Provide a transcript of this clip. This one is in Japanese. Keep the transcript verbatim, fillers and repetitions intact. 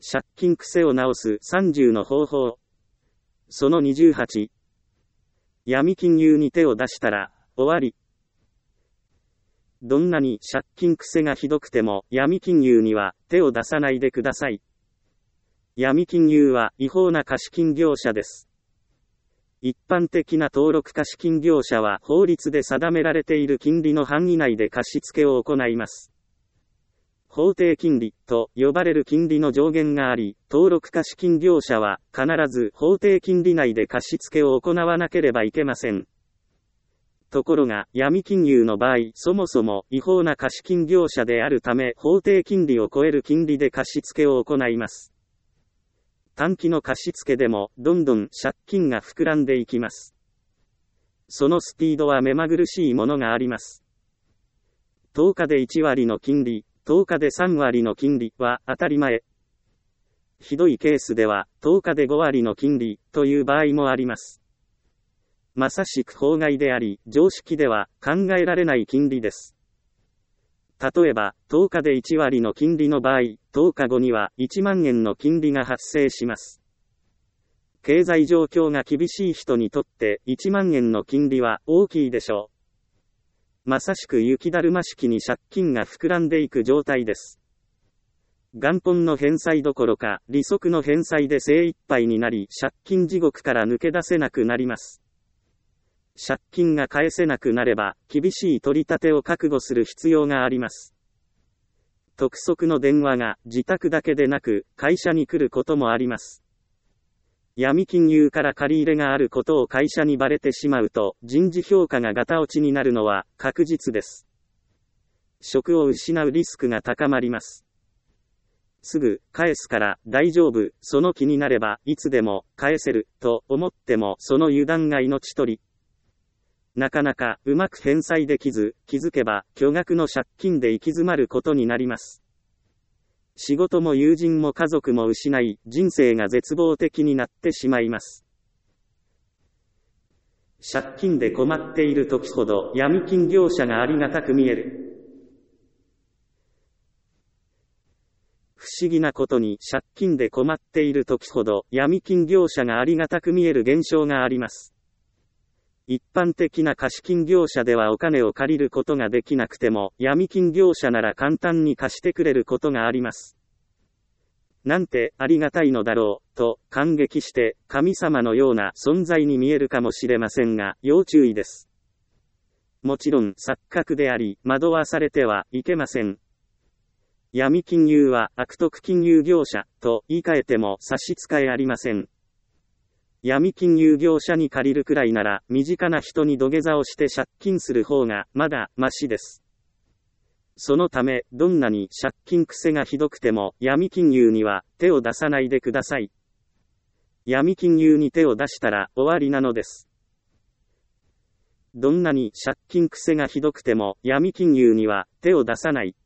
借金癖を直すさんじゅうの方法。そのにじゅうはち。闇金融に手を出したら、終わり。どんなに借金癖がひどくても、闇金融には手を出さないでください。闇金融は違法な貸金業者です。一般的な登録貸金業者は法律で定められている金利の範囲内で貸付を行います。法定金利と呼ばれる金利の上限があり、登録貸金業者は必ず法定金利内で貸付を行わなければいけません。ところが、闇金融の場合、そもそも違法な貸金業者であるため、法定金利を超える金利で貸付を行います。短期の貸付でも、どんどん借金が膨らんでいきます。そのスピードは目まぐるしいものがあります。とおかでいちわりの金利、とおかでさんわりの金利は当たり前。ひどいケースでは、とおかでごわりの金利という場合もあります。まさしく法外であり、常識では考えられない金利です。例えば、とおかでいちわりの金利の場合、とおかごにはいちまんえんの金利が発生します。経済状況が厳しい人にとっていちまんえんの金利は大きいでしょう。まさしく雪だるま式に借金が膨らんでいく状態です。元本の返済どころか、利息の返済で精一杯になり、借金地獄から抜け出せなくなります。借金が返せなくなれば、厳しい取り立てを覚悟する必要があります。督促の電話が自宅だけでなく、会社に来ることもあります。闇金融から借り入れがあることを会社にバレてしまうと、人事評価がガタ落ちになるのは確実です。職を失うリスクが高まります。すぐ返すから大丈夫、その気になればいつでも返せると思ってもその油断が命取り。なかなかうまく返済できず、気づけば巨額の借金で行き詰まることになります。仕事も友人も家族も失い、人生が絶望的になってしまいます。借金で困っている時ほど闇金業者がありがたく見える。不思議なことに借金で困っている時ほど闇金業者がありがたく見える現象があります。一般的な貸金業者ではお金を借りることができなくても、闇金業者なら簡単に貸してくれることがあります。なんてありがたいのだろう、と感激して神様のような存在に見えるかもしれませんが、要注意です。もちろん錯覚であり、惑わされてはいけません。闇金融は悪徳金融業者と言い換えても差し支えありません。闇金融業者に借りるくらいなら、身近な人に土下座をして借金する方が、まだ、マシです。そのため、どんなに借金癖がひどくても、闇金融には、手を出さないでください。闇金融に手を出したら、終わりなのです。どんなに借金癖がひどくても、闇金融には、手を出さない。